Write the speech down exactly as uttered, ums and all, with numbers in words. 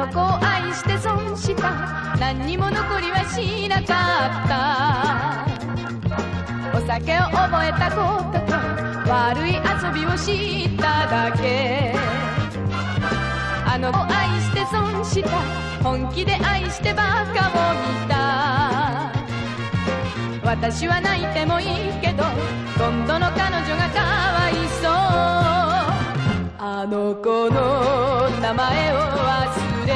の子を愛して損した。何にも残りはしなかった。お酒を覚えたことと悪い遊びをしただけ。あの子を愛して損した。本気で愛してバカを見た。私は泣いてもいいけど今度の彼女がかわいそう。あの子の名前を